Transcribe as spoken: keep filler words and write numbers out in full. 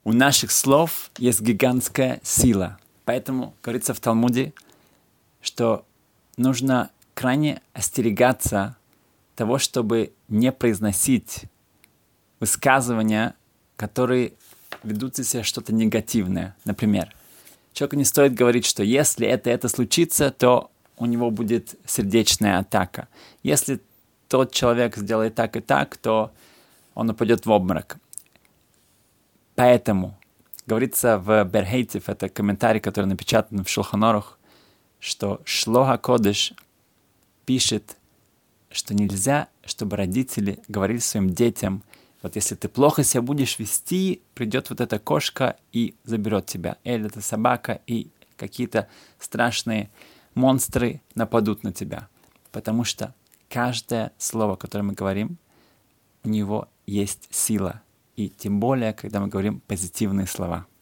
У наших слов есть гигантская сила. Поэтому говорится в Талмуде, что нужно крайне остерегаться того, чтобы не произносить высказывания, которые ведут из себя что-то негативное. Например, человеку не стоит говорить, что если это, это случится, то у него будет сердечная атака. Если тот человек сделает так и так, то он упадет в обморок. Поэтому говорится в Берхейтив, это комментарий, который напечатан в Шулхан Арух, что Шло ха-Кодеш пишет, что нельзя, чтобы родители говорили своим детям: вот если ты плохо себя будешь вести, придет вот эта кошка и заберет тебя. Или эта собака, и какие-то страшные монстры нападут на тебя. Потому что каждое слово, которое мы говорим, у него есть сила. И тем более, когда мы говорим позитивные слова.